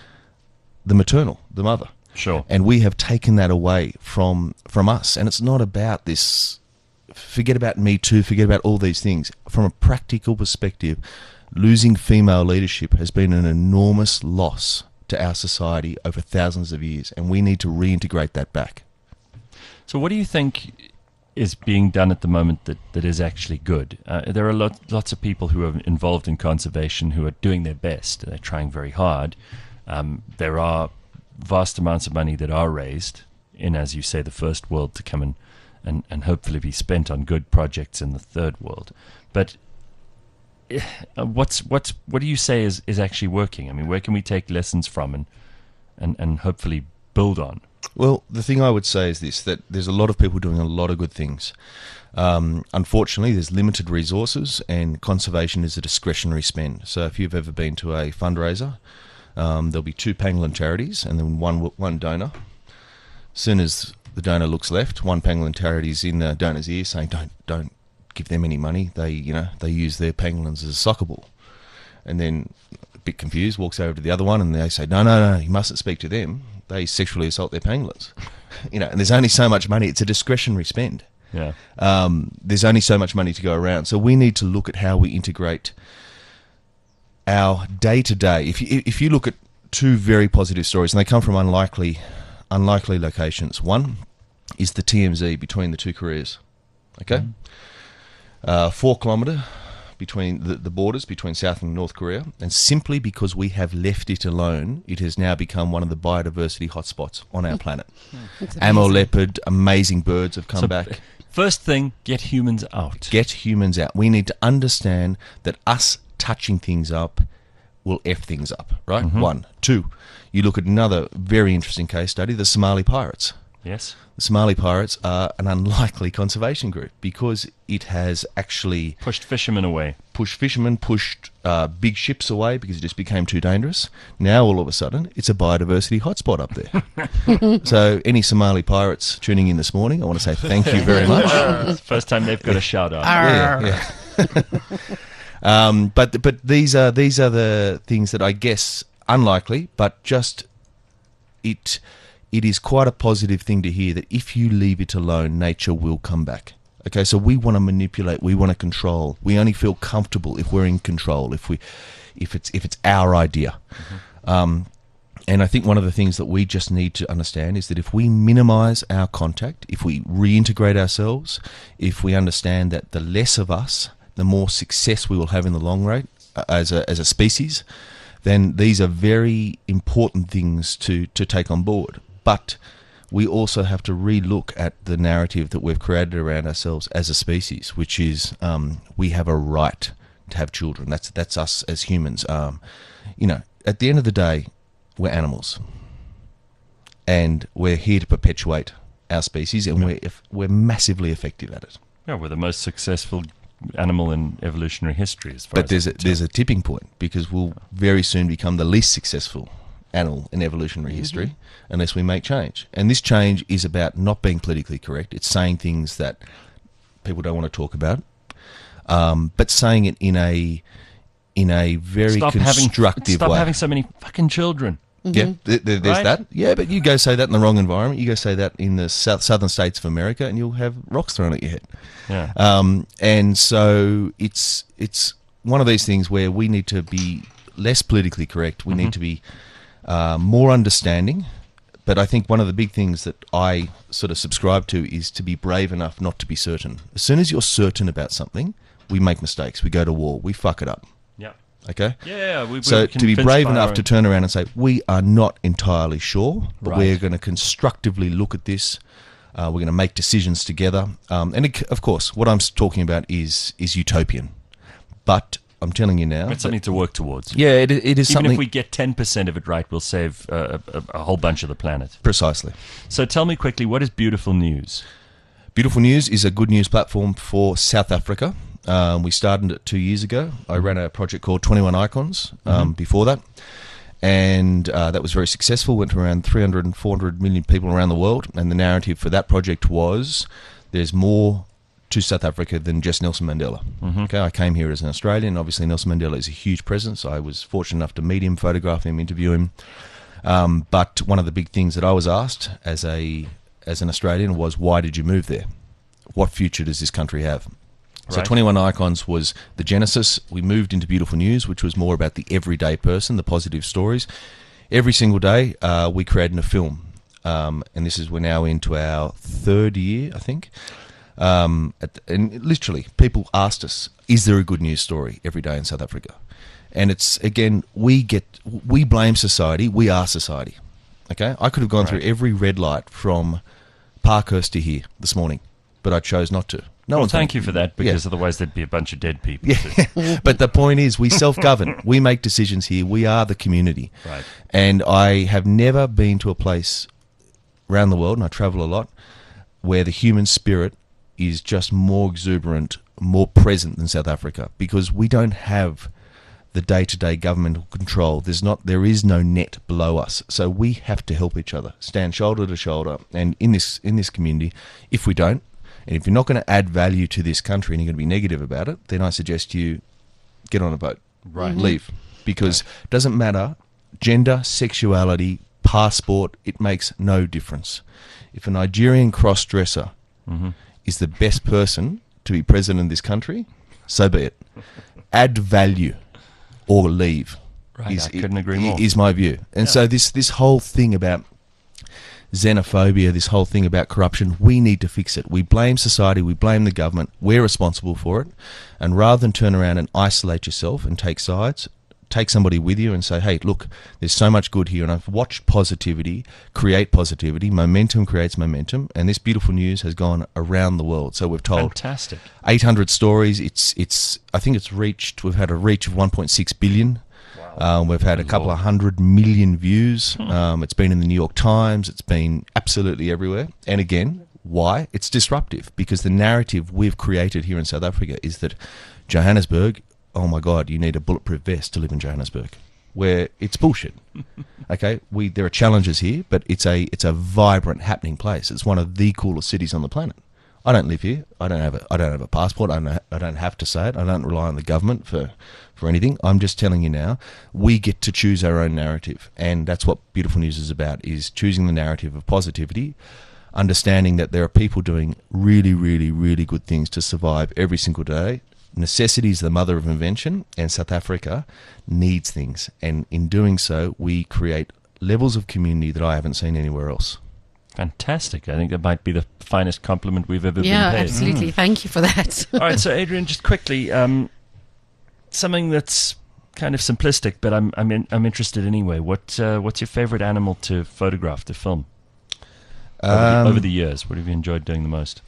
The maternal, the mother. Sure. And we have taken that away from from us. And it's not about this, forget about Me Too, forget about all these things. From a practical perspective, losing female leadership has been an enormous loss to our society over thousands of years, and we need to reintegrate that back. So what do you think is being done at the moment that, that is actually good? Uh, there are lot, lots of people who are involved in conservation who are doing their best. They're trying very hard. Um, there are vast amounts of money that are raised in, as you say, the first world to come and, and, and hopefully be spent on good projects in the third world. But eh, uh, what's what's what do you say is, is actually working? I mean, where can we take lessons from and and, and hopefully build on? Well, the thing I would say is this, that there's a lot of people doing a lot of good things. Um, unfortunately, there's limited resources, and conservation is a discretionary spend. So if you've ever been to a fundraiser, um, there'll be two pangolin charities and then one one donor. As soon as the donor looks left, one pangolin charity's in the donor's ear saying, don't don't give them any money. They, you know, they use their pangolins as a soccer ball. And then, a bit confused, walks over to the other one and they say, no, no, no, you mustn't speak to them. They sexually assault their pangolins. You know, and there's only so much money. It's a discretionary spend. Yeah. Um, there's only so much money to go around. So we need to look at how we integrate our day-to-day. If you, if you look at two very positive stories, and they come from unlikely, unlikely locations. One is the T M Z between the two Koreas. Okay? Mm. Uh, four kilometre between the, the borders between South and North Korea, and simply because we have left it alone, it has now become one of the biodiversity hotspots on our planet. It's Ammo amazing. leopard, amazing birds have come So, back. First thing, get humans out. Get humans out. We need to understand that us touching things up will F things up, right? One. Two, you look at another very interesting case study, the Somali pirates. Yes. The Somali pirates are an unlikely conservation group because it has actually Pushed fishermen away. pushed fishermen, pushed uh, big ships away because it just became too dangerous. Now, all of a sudden, it's a biodiversity hotspot up there. So, any Somali pirates tuning in this morning, I want to say thank you very much. It's the first time they've got a shout out. Yeah, yeah. um, but but these are these are the things that I guess unlikely, but just it it is quite a positive thing to hear that if you leave it alone, nature will come back. Okay, so we want to manipulate, we want to control. We only feel comfortable if we're in control, if we if it's if it's our idea. Um, and I think one of the things that we just need to understand is that if we minimize our contact, if we reintegrate ourselves, if we understand that the less of us, the more success we will have in the long run uh, as a as a species, then these are very important things to, to take on board. But we also have to re-look at the narrative that we've created around ourselves as a species, which is um, we have a right to have children. That's that's us as humans. Um, you know, at the end of the day, we're animals, and we're here to perpetuate our species, and we're we're massively effective at it. Yeah, we're the most successful animal in evolutionary history, as far But as there's I a, can tell. there's a tipping point, because we'll very soon become the least successful animal in evolutionary history unless we make change. And this change is about not being politically correct. It's saying things that people don't want to talk about, um, but saying it in a in a very Stop constructive having, stop way. having so many fucking children. Yeah, th- th- there's Right? that. Yeah, but you go say that in the wrong environment. You go say that in the south, southern states of America, and you'll have rocks thrown at your head. Yeah. Um, and so it's it's one of these things where we need to be less politically correct. We need to be uh, more understanding. But I think one of the big things that I sort of subscribe to is to be brave enough not to be certain. As soon as you're certain about something, we make mistakes. We go to war. We fuck it up. Yeah. Okay? Yeah. We, So we're to be convinced brave by enough our to own- turn around and say, we are not entirely sure, but Right. we're going to constructively look at this. Uh, we're going to make decisions together. Um, and it, of course, what I'm s- talking about is is utopian. But I'm telling you now. It's something to work towards. Yeah, it, it is Even something. if we get ten percent of it right, we'll save uh, a, a whole bunch of the planet. Precisely. So tell me quickly, what is Beautiful News? Beautiful News is a good news platform for South Africa. Um, we started it two years ago. I ran a project called twenty-one Icons um, before that. And uh, that was very successful, went to around three hundred and four hundred million people around the world. And the narrative for that project was there's more to South Africa than just Nelson Mandela. Okay, I came here as an Australian. Obviously, Nelson Mandela is a huge presence. I was fortunate enough to meet him, photograph him, interview him. Um, but one of the big things that I was asked as a as an Australian was, why did you move there? What future does this country have? So Right. twenty-one Icons was the genesis. We moved into Beautiful News, which was more about the everyday person, the positive stories. Every single day, uh, we created a film. Um, and this is, we're now into our third year, I think. Um, at, and literally, people asked us, is there a good news story every day in South Africa? And it's, again, we get, we blame society, we are society. Okay? I could have gone through every red light from Parkhurst to here this morning, but I chose not to. No Well, one's thank gonna- you for that, Yeah. because otherwise there'd be a bunch of dead people. Yeah, too. but the point is, we self-govern. We make decisions here. We are the community. Right. And I have never been to a place around the world, and I travel a lot, where the human spirit is just more exuberant, more present than South Africa, because we don't have the day-to-day governmental control. There's not, there is no net below us, so we have to help each other, stand shoulder to shoulder. And in this in this community, if we don't, and if you're not going to add value to this country and you're going to be negative about it, then I suggest you get on a boat, Right. leave, because it doesn't matter gender, sexuality, passport. It makes no difference. If a Nigerian cross-dresser is the best person to be president of this country, so be it. Add value or leave. Right, I couldn't agree more. Is my view. And so this this whole thing about xenophobia, this whole thing about corruption, we need to fix it. We blame society, we blame the government, we're responsible for it. And rather than turn around and isolate yourself and take sides, take somebody with you and say, hey, look, there's so much good here, and I've watched positivity create positivity. Momentum creates momentum, and this Beautiful News has gone around the world. So we've told Fantastic. eight hundred stories. It's it's I think it's reached, we've had a reach of one point six billion. Um, we've had a couple of hundred million views. Um, it's been in the New York Times. It's been absolutely everywhere. And again, why? It's disruptive, because the narrative we've created here in South Africa is that Johannesburg, oh my God, you need a bulletproof vest to live in Johannesburg, where it's bullshit. Okay, we there are challenges here, but it's a it's a vibrant, happening place. It's one of the coolest cities on the planet. I don't live here. I don't have a I don't have a passport. I don't I don't have to say it. I don't rely on the government for for anything. I'm just telling you now, we get to choose our own narrative, and that's what Beautiful News is about: is choosing the narrative of positivity, understanding that there are people doing really, really, really good things to survive every single day. Necessity is the mother of invention, and South Africa needs things, and in doing so, we create levels of community that I haven't seen anywhere else. Fantastic. I think that might be the finest compliment we've ever Yeah, been paid. absolutely. Thank you for that. All right, so Adrian, just quickly, um, something that's kind of simplistic, but I'm I'm in, I'm interested anyway. What uh, what's your favorite animal to photograph, to film? over, the, Um, over the years? What have you enjoyed doing the most?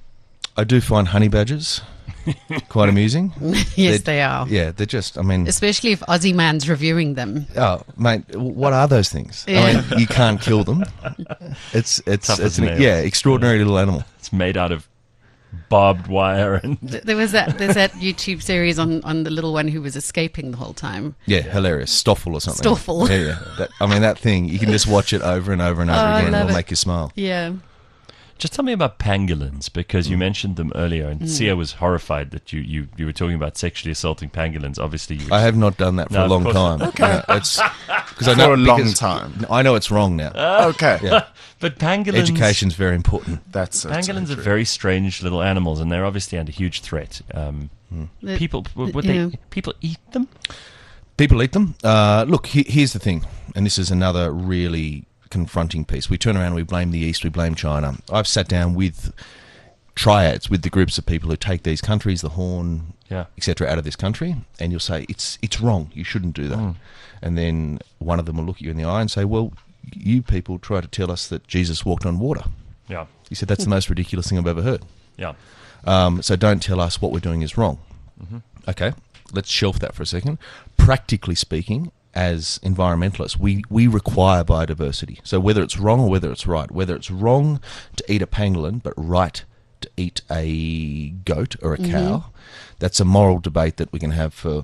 I do find honey badgers quite amusing. yes, They're- they are. Yeah, they're just, I mean, Especially if Aussie Man's reviewing them. oh, mate, w- what are those things? Yeah. I mean, you can't kill them. It's, it's, Tough it's as an, nails. yeah, extraordinary little animal. It's made out of barbed wire and Th- There was that. There's that YouTube series on, on the little one who was escaping the whole time. Yeah, hilarious. Stoffel or something. Stoffel. Yeah, yeah. That, I mean, that thing, you can just watch it over and over and over Oh, I again. love It'll it. make you smile. Yeah. Just tell me about pangolins, because Mm. you mentioned them earlier, and Sia was horrified that you, you, you were talking about sexually assaulting pangolins. Obviously, you were I have not done that for No, a of long course time. not. Okay. it's because I For know a long because time. I know it's wrong now. Okay. Yeah. But pangolins, Education's very important. That's so pangolins so are true. very strange little animals, and they're obviously under huge threat. Um, The- people, would would yeah. they? People eat them? People eat them. Uh, look, he, here's the thing, and this is another really confronting piece. We turn around and we blame the East, we blame China. I've sat down with triads, with the groups of people who take these countries, the Horn, Yeah. et cetera, out of this country, and you'll say, it's it's wrong, you shouldn't do that. Mm. And then one of them will look at you in the eye and say, well, you people try to tell us that Jesus walked on water. Yeah, He said, that's the most ridiculous thing I've ever heard. yeah. Um, so don't tell us what we're doing is wrong. Okay, let's shelf that for a second. Practically speaking, as environmentalists, we, we require biodiversity. So whether it's wrong or whether it's right, whether it's wrong to eat a pangolin but right to eat a goat or a cow, that's a moral debate that we can have for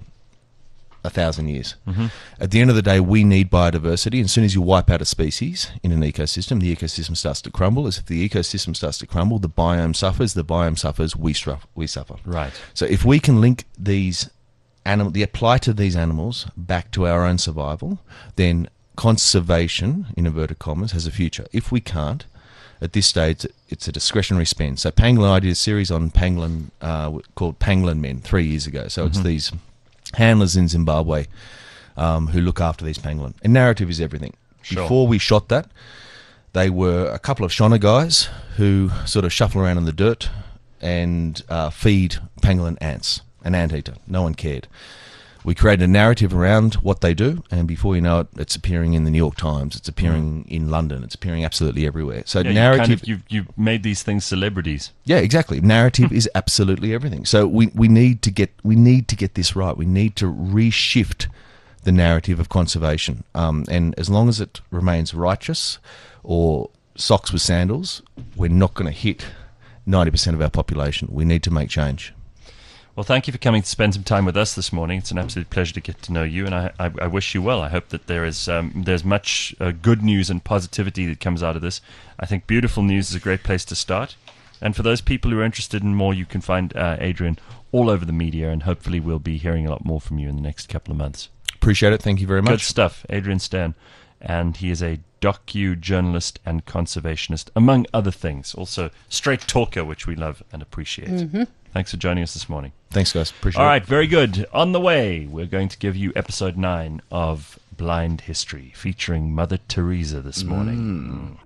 a thousand years. At the end of the day, we need biodiversity, and as soon as you wipe out a species in an ecosystem, the ecosystem starts to crumble. As if the ecosystem starts to crumble, the biome suffers. The biome suffers, we, stru- we suffer. Right. So if we can link these animal, the plight of these animals back to our own survival, then conservation, in inverted commas, has a future. If we can't, at this stage, it's a discretionary spend. So Pangolin, I did a series on pangolin uh, called Pangolin Men three years ago. So it's these handlers in Zimbabwe um, who look after these pangolin. And narrative is everything. Sure. Before we shot that, they were a couple of Shona guys who sort of shuffle around in the dirt and uh, feed pangolin ants, an anteater. No one cared. We created a narrative around what they do, and before you know it, it's appearing in the New York Times, it's appearing in London, it's appearing absolutely everywhere. So Yeah, narrative... You, kind of, you, you made these things celebrities. Yeah, exactly. Narrative is absolutely everything. So we, we need to get we need to get this right. We need to reshift the narrative of conservation. Um, and as long as it remains righteous or socks with sandals, we're not going to hit ninety percent of our population. We need to make change. Well, thank you for coming to spend some time with us this morning. It's an absolute pleasure to get to know you, and I, I, I wish you well. I hope that there is um, there's much uh, good news and positivity that comes out of this. I think Beautiful News is a great place to start. And for those people who are interested in more, you can find uh, Adrian all over the media, and hopefully we'll be hearing a lot more from you in the next couple of months. Appreciate it. Thank you very Good much. stuff, Adrian Stan. And he is a docu-journalist and conservationist, among other things. Also, straight talker, which we love and appreciate. Thanks for joining us this morning. Thanks, guys. Appreciate All it. right, very good. On the way, we're going to give you episode nine of Blind History, featuring Mother Teresa this morning.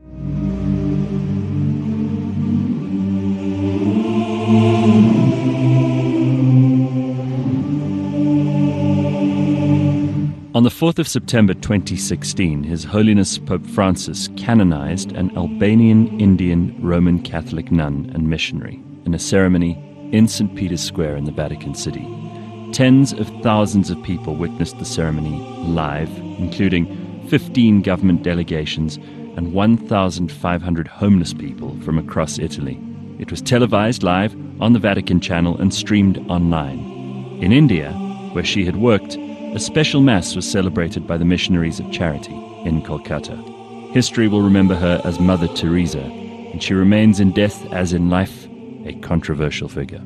On the fourth of September twenty sixteen, His Holiness Pope Francis canonized an Albanian Indian Roman Catholic nun and missionary in a ceremony in Saint Peter's Square in the Vatican City. Tens of thousands of people witnessed the ceremony live, including fifteen government delegations and one thousand five hundred homeless people from across Italy. It was televised live on the Vatican channel and streamed online. In India, where she had worked, a special mass was celebrated by the Missionaries of Charity in Kolkata. History will remember her as Mother Teresa, and she remains in death as in life a controversial figure.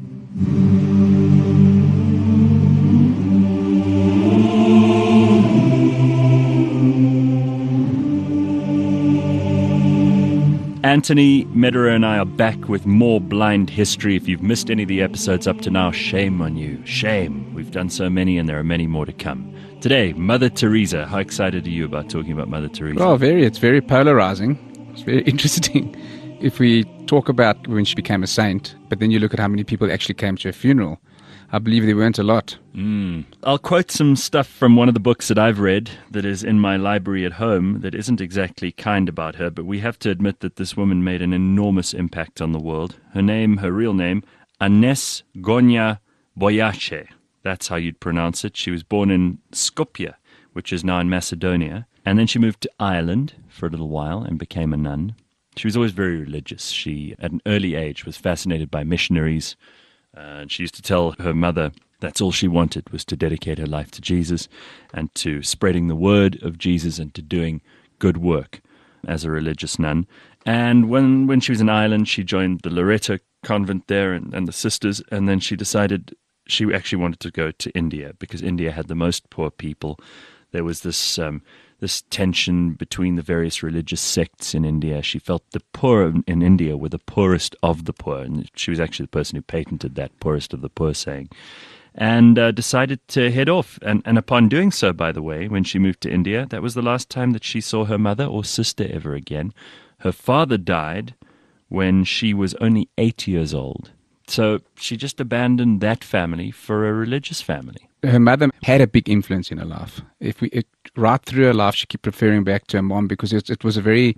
Anthony Mederer and I are back with more Blind History. If you've missed any of the episodes up to now, shame on you. Shame. We've done so many and there are many more to come. Today, Mother Teresa. How excited are you about talking about Mother Teresa? Well, very. It's very polarizing. It's very interesting. If we talk about when she became a saint, but then you look at how many people actually came to her funeral, I believe there weren't a lot. Mm. I'll quote some stuff from one of the books that I've read that is in my library at home that isn't exactly kind about her, but we have to admit that this woman made an enormous impact on the world. Her name, her real name, Agnes Gonia Boyace. That's how you'd pronounce it. She was born in Skopje, which is now in Macedonia, and then she moved to Ireland for a little while and became a nun. She was always very religious. She, at an early age, was fascinated by missionaries. Uh, and she used to tell her mother that's all she wanted was to dedicate her life to Jesus and to spreading the word of Jesus and to doing good work as a religious nun. And when, when she was in Ireland, she joined the Loreto convent there and, and the sisters, and then she decided she actually wanted to go to India because India had the most poor people. There was this um, this tension between the various religious sects in India. She felt the poor in India were the poorest of the poor, and she was actually the person who patented that poorest of the poor saying, and uh, decided to head off. And, and upon doing so, by the way, when she moved to India, that was the last time that she saw her mother or sister ever again. Her father died when she was only eight years old. So she just abandoned that family for a religious family. Her mother had a big influence in her life. If we it, right through her life, she kept referring back to her mom because it, it was a very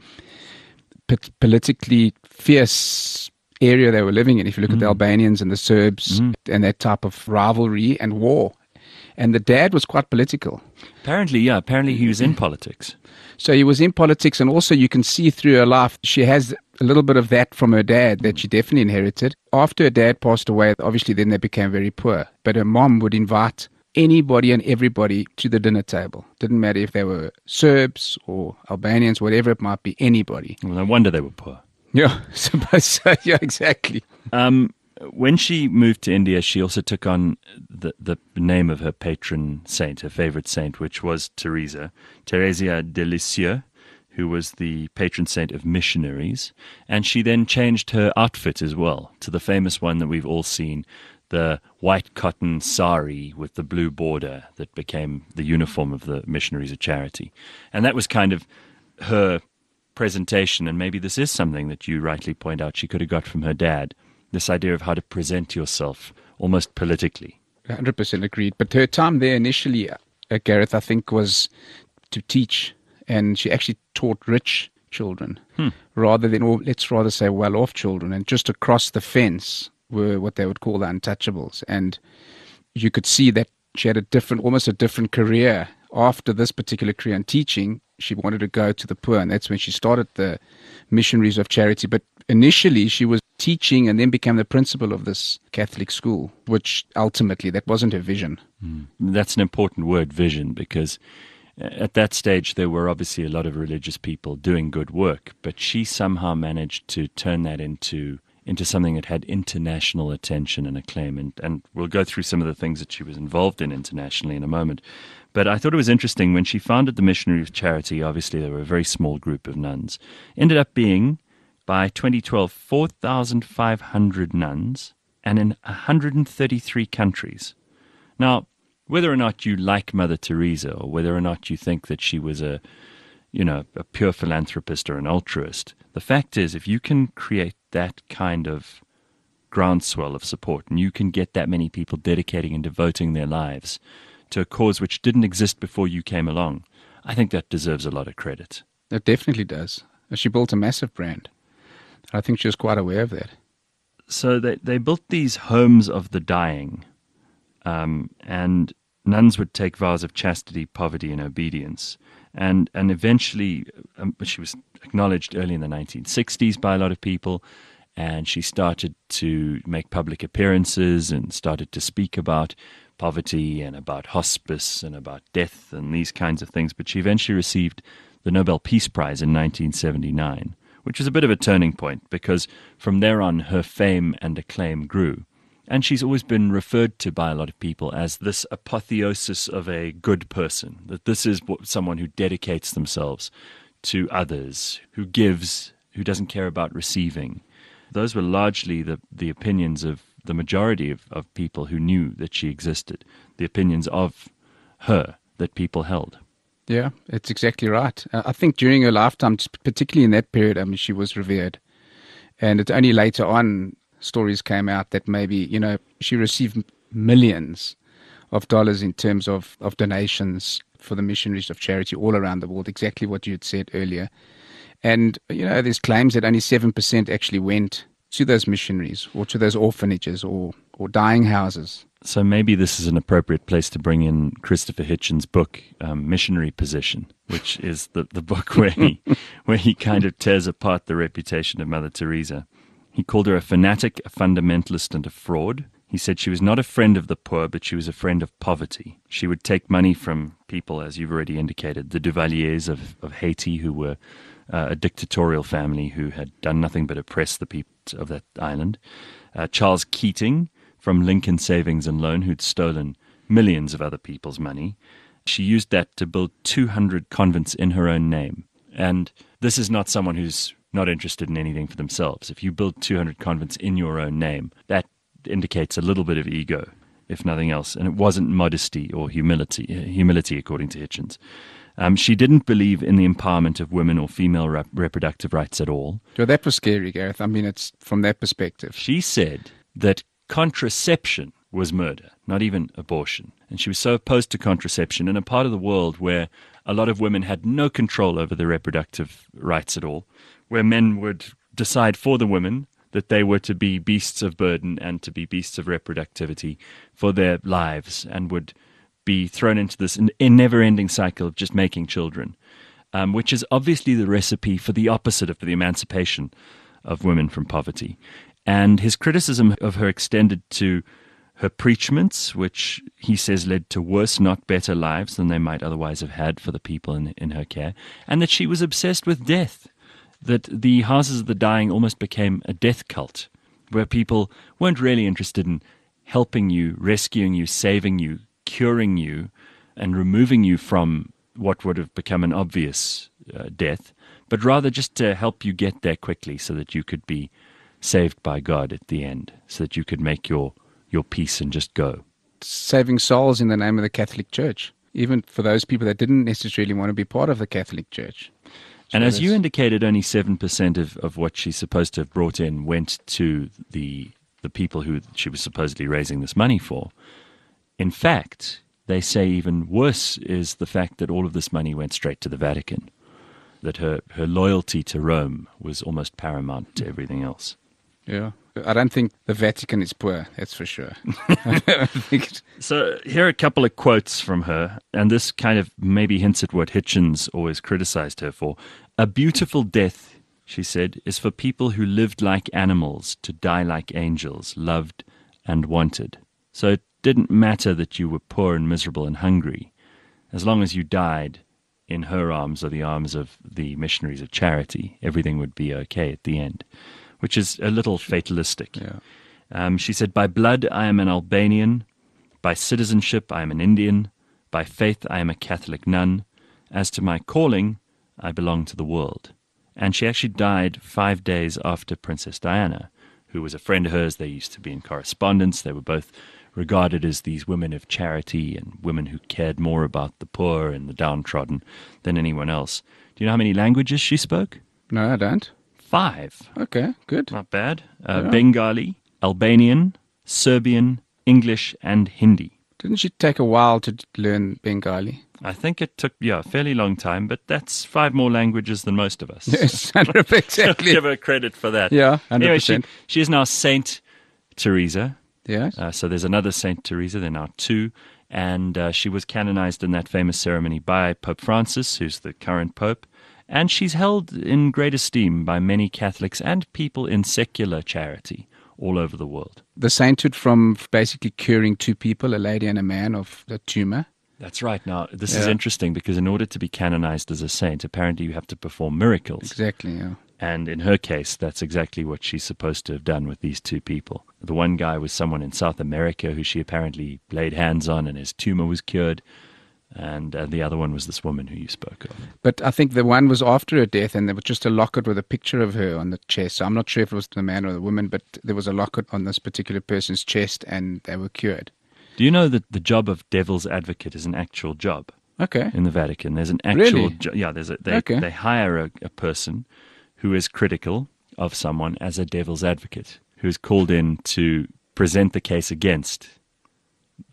p- politically fierce area they were living in. If you look mm. at the Albanians and the Serbs mm. and that type of rivalry and war. And the dad was quite political. Apparently, yeah. Apparently he was in politics. So he was in politics, and also you can see through her life, she has a little bit of that from her dad that she definitely inherited. After her dad passed away, obviously then they became very poor. But her mom would invite anybody and everybody to the dinner table. Didn't matter if they were Serbs or Albanians, whatever it might be, anybody. Well, no wonder they were poor. Yeah, suppose so. Yeah, exactly. Um, when she moved to India, she also took on the, the name of her patron saint, her favorite saint, which was Teresa, Theresia de Lisieux, who was the patron saint of missionaries. And she then changed her outfit as well to the famous one that we've all seen, the white cotton sari with the blue border that became the uniform of the Missionaries of Charity. And that was kind of her presentation, and maybe this is something that you rightly point out she could have got from her dad, this idea of how to present yourself almost politically. one hundred percent agreed. But her time there initially, uh, Gareth, I think, was to teach. And she actually taught rich children hmm. rather than, or let's rather say well-off children. And just across the fence were what they would call the untouchables. And you could see that she had a different, almost a different career. After this particular career in teaching, she wanted to go to the poor. And that's when she started the Missionaries of Charity. But initially she was teaching and then became the principal of this Catholic school, which ultimately that wasn't her vision. Mm. That's an important word, vision, because at that stage there were obviously a lot of religious people doing good work, but she somehow managed to turn that into into something that had international attention and acclaim. And, and we'll go through some of the things that she was involved in internationally in a moment. But I thought it was interesting, when she founded the Missionary of Charity, obviously there were a very small group of nuns. Ended up being, by twenty twelve, four thousand five hundred nuns, and in one hundred thirty-three countries. Now, whether or not you like Mother Teresa, or whether or not you think that she was a, you know, a pure philanthropist or an altruist, the fact is, if you can create that kind of groundswell of support, and you can get that many people dedicating and devoting their lives to a cause which didn't exist before you came along, I think that deserves a lot of credit. It definitely does. She built a massive brand. I think she was quite aware of that. So they, they built these homes of the dying, um, and nuns would take vows of chastity, poverty, and obedience. And and eventually, um, she was acknowledged early in the nineteen sixties by a lot of people, and she started to make public appearances and started to speak about poverty and about hospice and about death and these kinds of things. But she eventually received the Nobel Peace Prize in nineteen seventy-nine, which was a bit of a turning point, because from there on her fame and acclaim grew. And she's always been referred to by a lot of people as this apotheosis of a good person, that this is someone who dedicates themselves to others, who gives, who doesn't care about receiving. Those were largely the, the opinions of the majority of, of people who knew that she existed, the opinions of her that people held. Yeah, it's exactly right. I think during her lifetime, particularly in that period, I mean, she was revered. And it's only later on stories came out that maybe, you know, she received millions of dollars in terms of, of donations for the missionaries of charity all around the world, exactly what you had said earlier. And, you know, there's claims that only seven percent actually went to those missionaries or to those orphanages or, or dying houses. So maybe this is an appropriate place to bring in Christopher Hitchens' book, um, Missionary Position, which is the, the book where he where he kind of tears apart the reputation of Mother Teresa. He called her a fanatic, a fundamentalist, and a fraud. He said she was not a friend of the poor, but she was a friend of poverty. She would take money from people, as you've already indicated, the Duvaliers of, of Haiti, who were uh, a dictatorial family who had done nothing but oppress the people of that island. Uh, Charles Keating from Lincoln Savings and Loan, who'd stolen millions of other people's money. She used that to build two hundred convents in her own name. And this is not someone who's not interested in anything for themselves. If you build two hundred convents in your own name, that indicates a little bit of ego, if nothing else. And it wasn't modesty or humility, humility according to Hitchens. Um, she didn't believe in the empowerment of women or female rep- reproductive rights at all. Well, that was scary, Gareth. I mean, it's from that perspective. She said that contraception was murder, not even abortion. And she was so opposed to contraception in a part of the world where a lot of women had no control over their reproductive rights at all, where men would decide for the women that they were to be beasts of burden and to be beasts of reproductivity for their lives and would be thrown into this never-ending cycle of just making children, um, which is obviously the recipe for the opposite of the emancipation of women from poverty. And his criticism of her extended to her preachments, which he says led to worse, not better lives than they might otherwise have had for the people in, in her care, and that she was obsessed with death, that the houses of the dying almost became a death cult, where people weren't really interested in helping you, rescuing you, saving you, curing you, and removing you from what would have become an obvious uh, death, but rather just to help you get there quickly so that you could be saved by God at the end, so that you could make your, your peace and just go. Saving souls in the name of the Catholic Church, even for those people that didn't necessarily want to be part of the Catholic Church. And as you indicated, only seven percent of, of what she's supposed to have brought in went to the the people who she was supposedly raising this money for. In fact, they say even worse is the fact that all of this money went straight to the Vatican, that her, her loyalty to Rome was almost paramount to everything else. Yeah. I don't think the Vatican is poor, that's for sure. I don't think it... So here are a couple of quotes from her, and this kind of maybe hints at what Hitchens always criticized her for. A beautiful death, she said, is for people who lived like animals to die like angels, loved and wanted. So it didn't matter that you were poor and miserable and hungry. As long as you died in her arms or the arms of the missionaries of charity, everything would be okay at the end, which is a little fatalistic. Yeah. Um, she said, by blood I am an Albanian, by citizenship I am an Indian, by faith I am a Catholic nun, as to my calling I belong to the world. And she actually died five days after Princess Diana, who was a friend of hers. They used to be in correspondence. They were both regarded as these women of charity and women who cared more about the poor and the downtrodden than anyone else. Do you know how many languages she spoke? No, I don't. Five. Okay, good. Not bad. Uh, Yeah. Bengali, Albanian, Serbian, English, and Hindi. Didn't she take a while to learn Bengali? I think it took, yeah, a fairly long time, but that's five more languages than most of us. Yes, exactly. Give her credit for that. Yeah, one hundred Anyway, she, percent. she is now Saint Teresa. Yes. Uh, so there's another Saint Teresa. There are now two. And uh, she was canonized in that famous ceremony by Pope Francis, who's the current pope. And she's held in great esteem by many Catholics and people in secular charity all over the world. The sainthood from basically curing two people, a lady and a man, of a tumor. That's right. Now, this is Yeah. interesting because in order to be canonized as a saint, apparently you have to perform miracles. Exactly, yeah. And in her case, that's exactly what she's supposed to have done with these two people. The one guy was someone in South America who she apparently laid hands on and his tumor was cured. And uh, the other one was this woman who you spoke of. But I think the one was after her death, and there was just a locket with a picture of her on the chest. So I'm not sure if it was the man or the woman, but there was a locket on this particular person's chest, and they were cured. Do you know that the job of devil's advocate is an actual job Okay. in the Vatican? There's an actual Really? jo- yeah. There's a, they Okay. they hire a, a person who is critical of someone as a devil's advocate, who is called in to present the case against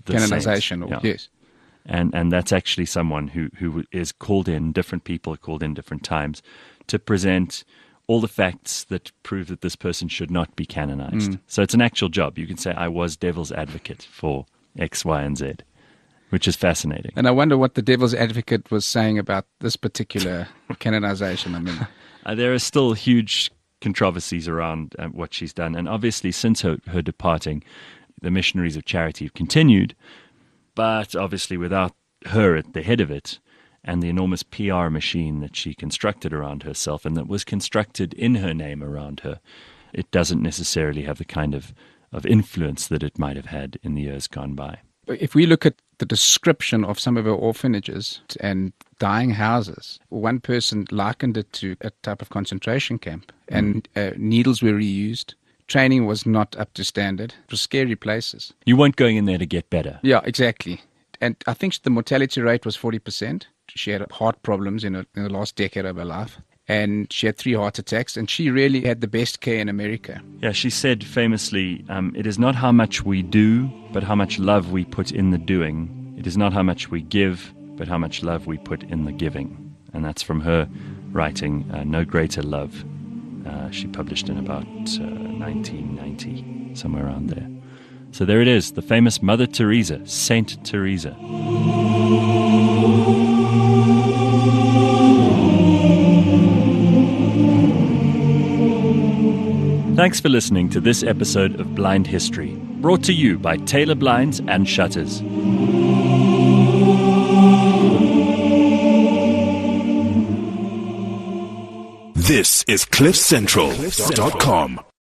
the canonization. saint. Or, Yeah. Yes. And and that's actually someone who, who is called in, different people are called in different times, to present all the facts that prove that this person should not be canonized. Mm. So it's an actual job. You can say, I was devil's advocate for X, Y, and Z, which is fascinating. And I wonder what the devil's advocate was saying about this particular canonization. I mean, Uh, there are still huge controversies around uh, what she's done. And obviously, since her, her departing, the missionaries of charity have continued, but obviously without her at the head of it, and the enormous P R machine that she constructed around herself and that was constructed in her name around her, it doesn't necessarily have the kind of, of influence that it might have had in the years gone by. if we look at the description of some of our orphanages and dying houses, one person likened it to a type of concentration camp, and uh, needles were reused. Training was not up to standard. It was scary places. You weren't going in there to get better. Yeah, exactly. And I think the mortality rate was forty percent. She had heart problems in, her, in the last decade of her life. And she had three heart attacks, and she really had the best care in America. Yeah, she said famously, um, it is not how much we do, but how much love we put in the doing. It is not how much we give, but how much love we put in the giving. And that's from her writing uh, No Greater Love. Uh, she published in about uh, nineteen ninety, somewhere around there. So there it is, the famous Mother Teresa, Saint Teresa. Thanks for listening to this episode of Blind History, brought to you by Taylor Blinds and Shutters. This is cliff central dot com.